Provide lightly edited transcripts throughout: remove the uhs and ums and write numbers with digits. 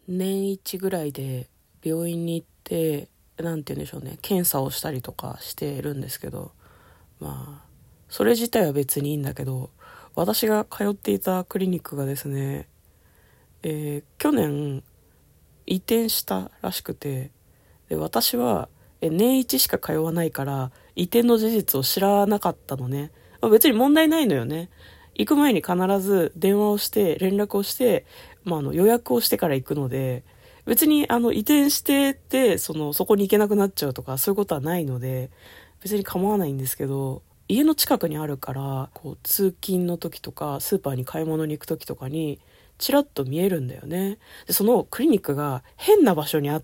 年一ぐらいで病院に行って、なんて言うんでしょうね、検査をしたりとかしてるんですけど、まあそれ自体は別にいいんだけど、私が通っていたクリニックがですね、去年移転したらしくて、で私は年一しか通わないから移転の事実を知らなかったのね。別に問題ないのよね。行く前に必ず電話をして連絡をして、予約をしてから行くので、別に移転しててそこに行けなくなっちゃうとかそういうことはないので別に構わないんですけど、家の近くにあるからこう通勤の時とかスーパーに買い物に行く時とかにチラッと見えるんだよね。でそのクリニックが変な場所にあって、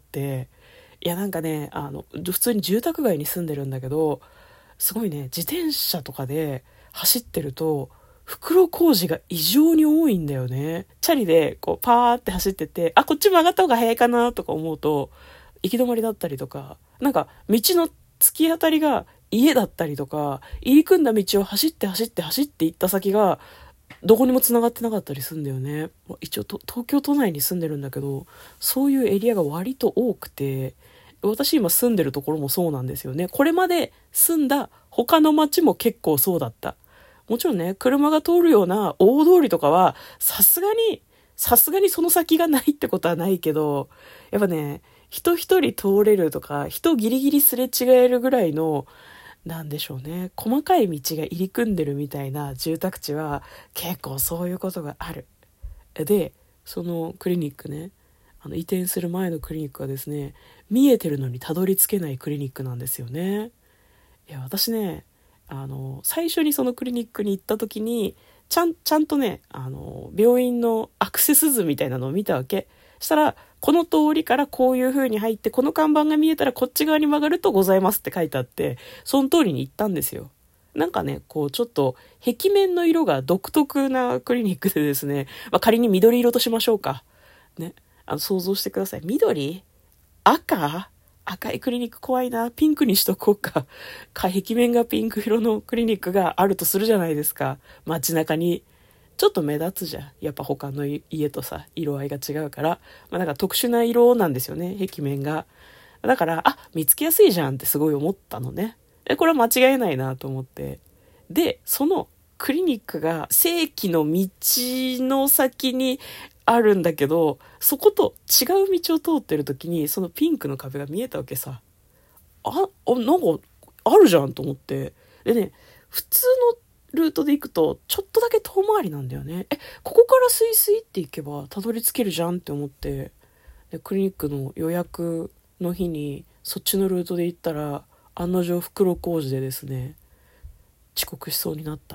いやなんかね、普通に住宅街に住んでるんだけど、すごいね、自転車とかで走ってると袋小路が異常に多いんだよね。チャリでこうパーって走ってて、あ、こっち曲がった方が早いかなとか思うと行き止まりだったりとか、なんか道の突き当たりが家だったりとか、入り組んだ道を走って行った先がどこにも繋がってなかったりするんだよね。一応東京都内に住んでるんだけど、そういうエリアが割と多くて、私今住んでるところもそうなんですよね。これまで住んだ他の町も結構そうだった。もちろんね、車が通るような大通りとかは、さすがにその先がないってことはないけど、やっぱね、人一人通れるとか、人ギリギリすれ違えるぐらいの、なんでしょうね、細かい道が入り組んでるみたいな住宅地は、結構そういうことがある。で、そのクリニックね、移転する前のクリニックはですね、見えてるのにたどり着けないクリニックなんですよね。いや、私ね、最初にそのクリニックに行った時に、ちゃんとね、病院のアクセス図みたいなのを見たわけ。したら、この通りからこういう風に入って、この看板が見えたらこっち側に曲がるとございますって書いてあって、その通りに行ったんですよ。なんかね、こうちょっと壁面の色が独特なクリニックでですね、仮に緑色としましょうか。ね、想像してください。緑？赤いクリニック怖いな。ピンクにしとこうか。壁面がピンク色のクリニックがあるとするじゃないですか。街中に。ちょっと目立つじゃん。やっぱ他の家とさ、色合いが違うから。なんか特殊な色なんですよね、壁面が。だから、見つけやすいじゃんってすごい思ったのね。これは間違いないなと思って。で、そのクリニックが正規の道の先にあるんだけど、そこと違う道を通ってる時にそのピンクの壁が見えたわけさ。なんかあるじゃんと思って。でね、普通のルートで行くとちょっとだけ遠回りなんだよね。ここからスイスイって行けばたどり着けるじゃんって思って、でクリニックの予約の日にそっちのルートで行ったら、案の定袋小路でですね、遅刻しそうになった。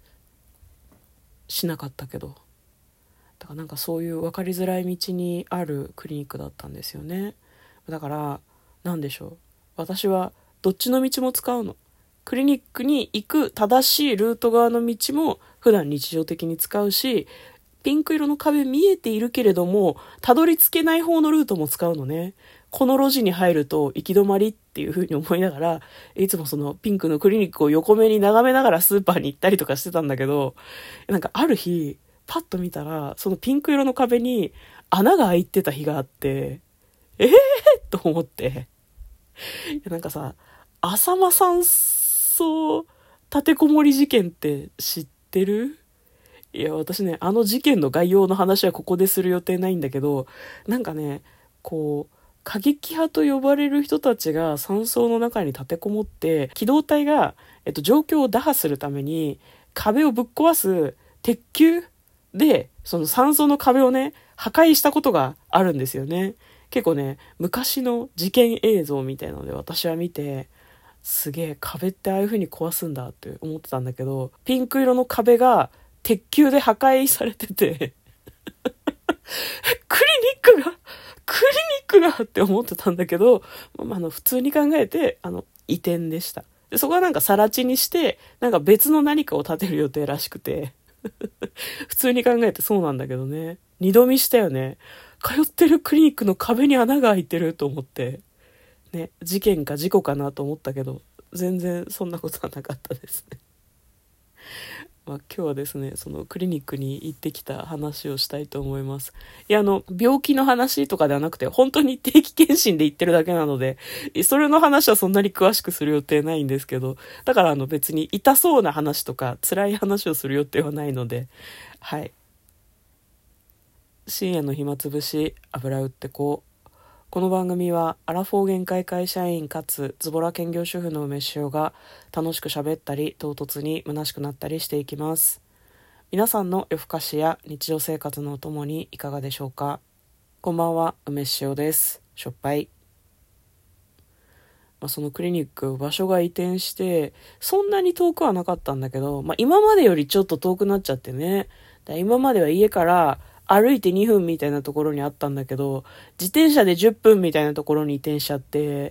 しなかったけど。だからなんかそういう分かりづらい道にあるクリニックだったんですよね。だからなんでしょう、私はどっちの道も使うの。クリニックに行く正しいルート側の道も普段日常的に使うし、ピンク色の壁見えているけれどもたどり着けない方のルートも使うのね。この路地に入ると行き止まりっていう風に思いながら、いつもそのピンクのクリニックを横目に眺めながらスーパーに行ったりとかしてたんだけど、なんかある日パッと見たらそのピンク色の壁に穴が開いてた日があって、と思って、なんかさ、浅間山荘立てこもり事件って知ってる？いや、私ね、あの事件の概要の話はここでする予定ないんだけど、なんかね、こう、過激派と呼ばれる人たちが山荘の中に立てこもって、機動隊が、状況を打破するために壁をぶっ壊す鉄球で、その山荘の壁をね、破壊したことがあるんですよね。結構ね、昔の事件映像みたいなので私は見て、すげえ壁ってああいう風に壊すんだって思ってたんだけど、ピンク色の壁が鉄球で破壊されててクリニックがって思ってたんだけど、普通に考えて移転でした。でそこはなんか更地にしてなんか別の何かを建てる予定らしくて普通に考えてそうなんだけどね、二度見したよね。通ってるクリニックの壁に穴が開いてると思ってね、事件か事故かなと思ったけど全然そんなことはなかったですね。 今日はですね、そのクリニックに行ってきた話をしたいと思います。いや、病気の話とかではなくて、本当に定期検診で行ってるだけなので、それの話はそんなに詳しくする予定ないんですけど、だから別に痛そうな話とか、辛い話をする予定はないので、はい。深夜の暇つぶし、油売ってこう。この番組はアラフォー限界会社員かつズボラ兼業主婦の梅塩が楽しく喋ったり唐突に虚しくなったりしていきます。皆さんの夜更かしや日常生活のお供にいかがでしょうか。こんばんは、梅塩です。しょっぱい。そのクリニック場所が移転してそんなに遠くはなかったんだけど、今までよりちょっと遠くなっちゃってね。今までは家から歩いて2分みたいなところにあったんだけど、自転車で10分みたいなところに移転しちゃって、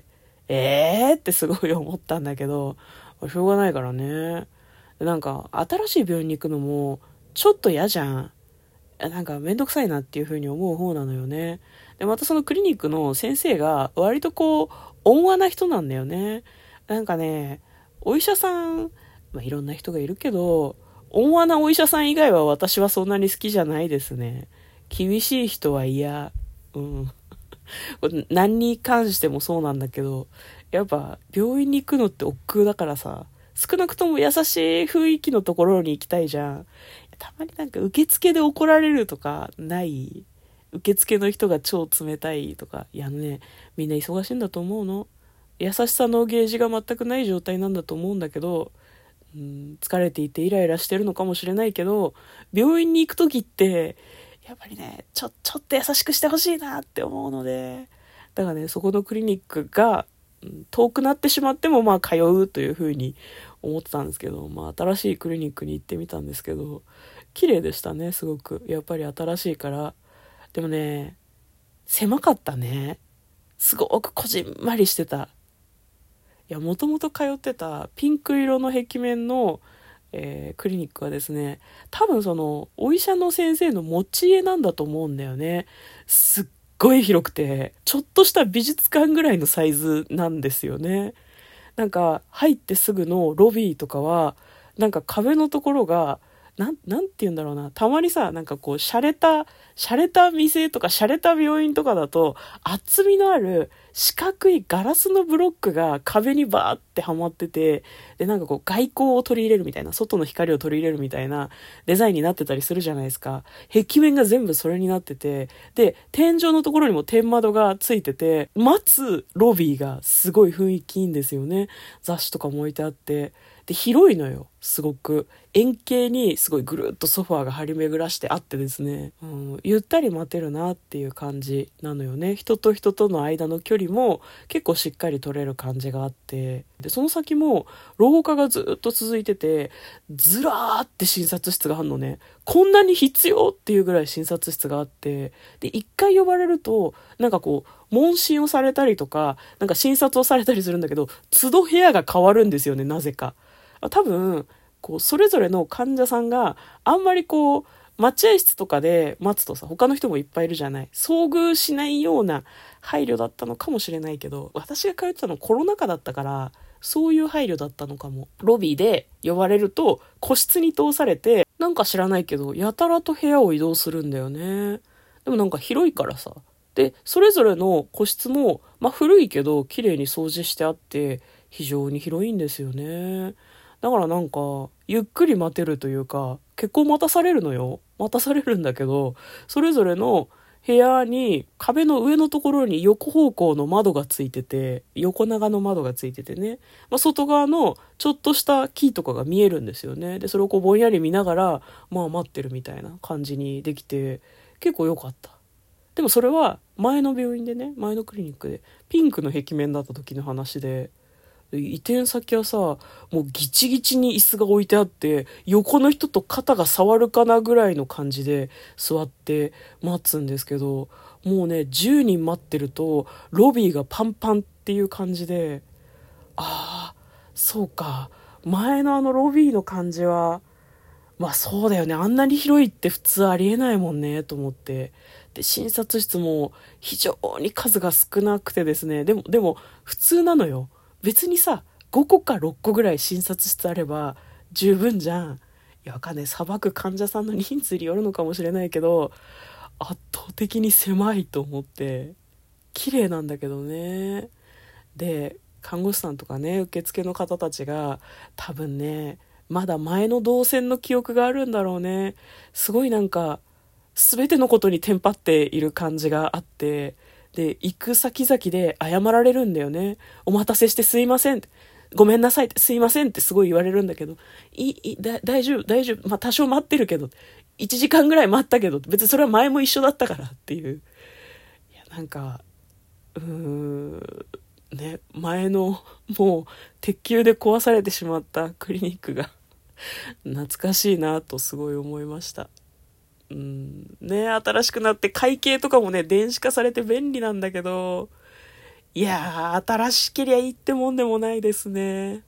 ってすごい思ったんだけど、しょうがないからね。なんか、新しい病院に行くのも、ちょっと嫌じゃん。なんか、めんどくさいなっていう風に思う方なのよね。で、またそのクリニックの先生が、割と温和な人なんだよね。なんかね、お医者さん、いろんな人がいるけど、温和なお医者さん以外は私はそんなに好きじゃないですね。厳しい人は嫌。うん。何に関してもそうなんだけど、やっぱ病院に行くのって億劫だからさ、少なくとも優しい雰囲気のところに行きたいじゃん。たまになんか受付で怒られるとかない？受付の人が超冷たいとか。いやね、みんな忙しいんだと思うの。優しさのゲージが全くない状態なんだと思うんだけど、疲れていてイライラしてるのかもしれないけど、病院に行くときってやっぱりね、ちょっと優しくしてほしいなって思うので、だからね、そこのクリニックが遠くなってしまっても通うというふうに思ってたんですけど、新しいクリニックに行ってみたんですけど、綺麗でしたね、すごく。やっぱり新しいから。でもね、狭かったね。すごくこじんまりしてた。いや、もともと通ってたピンク色の壁面の、クリニックはですね、多分そのお医者の先生の持ち家なんだと思うんだよね。すっごい広くて、ちょっとした美術館ぐらいのサイズなんですよね。なんか入ってすぐのロビーとかは、なんか壁のところがなんて言うんだろうな。たまにさ、なんか洒落た店とか洒落た病院とかだと、厚みのある四角いガラスのブロックが壁にバーってはまってて、で、なんか外光を取り入れるみたいな、外の光を取り入れるみたいなデザインになってたりするじゃないですか。壁面が全部それになってて、で、天井のところにも天窓がついてて、待つロビーがすごい雰囲気いいんですよね。雑誌とかも置いてあって。で、広いのよ。すごく。円形にすごいぐるっとソファーが張り巡らしてあってですね、ゆったり待てるなっていう感じなのよね。人と人との間の距離も結構しっかり取れる感じがあって、で、その先も廊下がずっと続いてて、ずらーって診察室があるのね。こんなに必要っていうぐらい診察室があって、で、一回呼ばれると、なんか問診をされたりとか、なんか診察をされたりするんだけど、都度部屋が変わるんですよね、なぜか。多分、それぞれの患者さんがあんまり待合室とかで待つとさ、他の人もいっぱいいるじゃない。遭遇しないような配慮だったのかもしれないけど、私が通ってたのコロナ禍だったから、そういう配慮だったのかも。ロビーで呼ばれると個室に通されて、なんか知らないけど、やたらと部屋を移動するんだよね。でもなんか広いからさ。で、それぞれの個室も、古いけど綺麗に掃除してあって、非常に広いんですよね。だからなんか、ゆっくり待てるというか、結構待たされるのよ。待たされるんだけど、それぞれの部屋に壁の上のところに横方向の窓がついてて、横長の窓がついててね、外側のちょっとした木とかが見えるんですよね。で、それをぼんやり見ながら、待ってるみたいな感じにできて、結構良かった。でもそれは前の病院でね、前のクリニックでピンクの壁面だった時の話で、移転先はさ、もうギチギチに椅子が置いてあって、横の人と肩が触るかなぐらいの感じで座って待つんですけど、もうね、10人待ってると、ロビーがパンパンっていう感じで、ああ、そうか。前のロビーの感じは、そうだよね。あんなに広いって普通ありえないもんね、と思って。で、診察室も非常に数が少なくてですね。でも、普通なのよ。別にさ、5個か6個ぐらい診察室あれば十分じゃん。いやわかんない、さばく患者さんの人数によるのかもしれないけど、圧倒的に狭いと思って、綺麗なんだけどね。で看護師さんとかね、受付の方たちが多分ね、まだ前の動線の記憶があるんだろうね。すごいなんか全てのことにテンパっている感じがあって、で行く先々で謝られるんだよね。お待たせしてすいません、ごめんなさい、すいませんってすごい言われるんだけど、大丈夫大丈夫、まあ多少待ってるけど、1時間ぐらい待ったけど、別にそれは前も一緒だったからっていう。いやなんかね、前のもう鉄球で壊されてしまったクリニックが懐かしいなとすごい思いました。ね、新しくなって会計とかもね電子化されて便利なんだけど、いやー新しけりゃいいってもんでもないですね。